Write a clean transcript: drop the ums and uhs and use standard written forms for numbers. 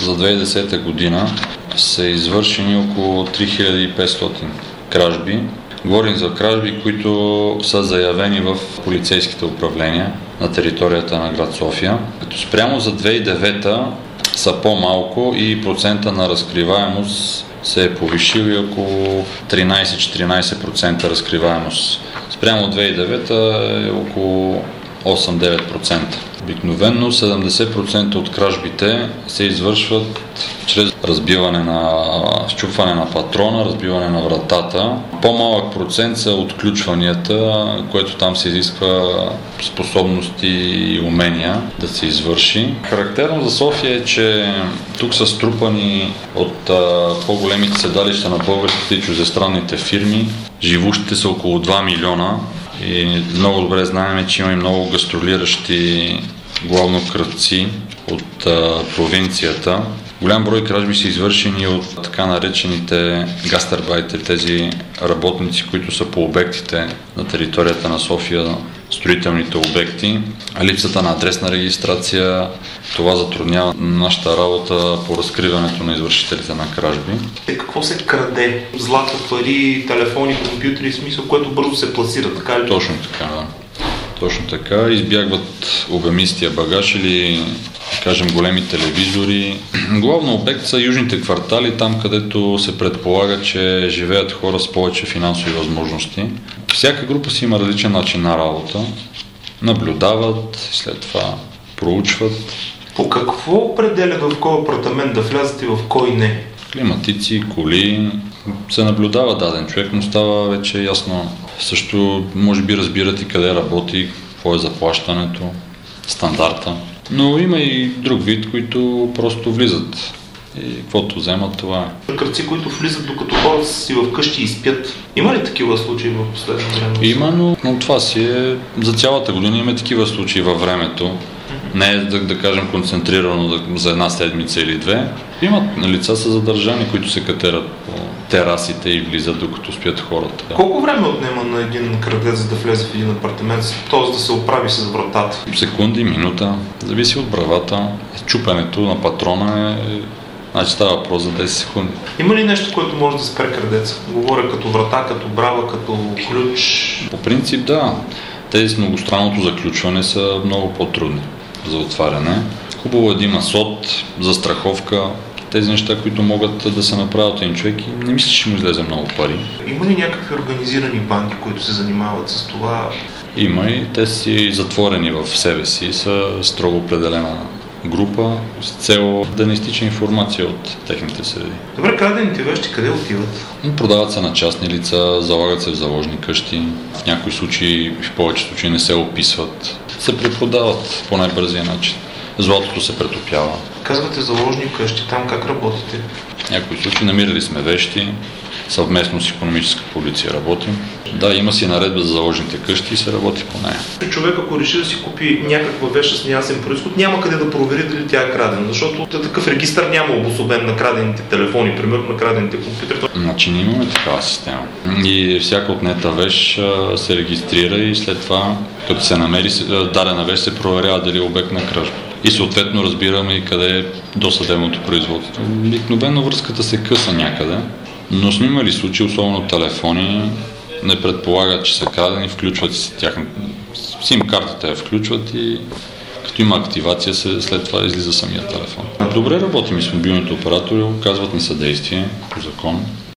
за 2010 година са извършени около 3500 кражби. Говорим за кражби, които са заявени в полицейските управления на територията на град София. Като спрямо за 2009 са по-малко и процента на разкриваемост се е повишил и около 13-14% разкриваемост. Спрямо 2009 е около 8-9%. Обикновено 70% от кражбите се извършват чрез счупване на патрона, разбиване на вратата. По-малък процент са отключванията, което там се изисква способности и умения да се извърши. Характерно за София е, че тук са струпани от по-големите седалища на българските и чуждестранните фирми. Живущите са около 2 милиона. И много добре знаем, че има и много гастролиращи, главно крадци от провинцията. Голям брой кражби са извършени от така наречените гастарбайтери, тези работници, които са по обектите на територията на София, строителните обекти. Липсата на адресна регистрация, това затруднява нашата работа по разкриването на извършителите на кражби. Какво се краде? Злато, пари, телефони, компютри, в смисъл, което бързо се пласира, така ли? Точно така, да. Точно така. Избягват обемистия багаж или, кажем, големи телевизори. Главно обект са южните квартали, там където се предполага, че живеят хора с повече финансови възможности. Всяка група си има различен начин на работа. Наблюдават, след това проучват. По какво определя в кой апартамент да влязат и в кой не? Климатици, коли, се наблюдава даден човек, но става вече ясно. Също може би разбират и къде работи, какво е заплащането, стандарта. Но има и друг вид, които просто влизат и каквото вземат, това е. Крадци, които влизат докато хората си вкъщи и спят. Има ли такива случаи в последно време? Има, но това си е за цялата година. Има такива случаи във времето. Не е, да кажем, концентрирано за една седмица или две. Имат лица са задържани, които се катерат по терасите и влизат докато спят хората. Колко време отнема на един крадец, за да влезе в един апартамент, т.е. да се оправи с вратата? Секунди, минута. Зависи от бравата. Чупенето на патрона значи става въпрос за 10 секунди. Има ли нещо, което може да спре крадеца? Говоря като врата, като брава, като ключ? По принцип да. Тези с многостранното заключване са много по-трудни за отваряне. Хубаво е да има сод, застраховка, тези неща, които могат да се направят един човек и не мисля, че му излезе много пари. Има ли някакви организирани банди, които се занимават с това? Има и те си затворени в себе си, са строго определена група с цел да не изтича информация от техните среди. Добре, крадените вещи къде отиват? Продават се на частни лица, залагат се в заложни къщи. В някои случаи, в повече случаи не се описват. Се препродават по най-бързия начин. Златото се претопява. Казвате заложни къщи, там как работите? В някои случаи намирали сме вещи, съвместно с икономическа полиция работим. Да, има си наредба за заложните къщи и се работи по нея. Човек, ако реши да си купи някаква вещ с неясен произход, няма къде да провери дали тя е крадена, защото такъв регистър няма обособен на крадените телефони, примерно на крадените компютри. Значи ние имаме такава система. И всяка отнета вещ се регистрира и след това, като се намери дадена вещ, се проверява дали е обект на кражба. И съответно разбираме и къде е досъдебното производство. Обикновено връзката се къса някъде, но сме имали случаи, особено телефони, не предполагат, че са крадени, включват си тяхната сим-картата я включват и като има активация, след това излиза самия телефон. Добре работим и с мобилните оператори, оказват ни съдействие по закон.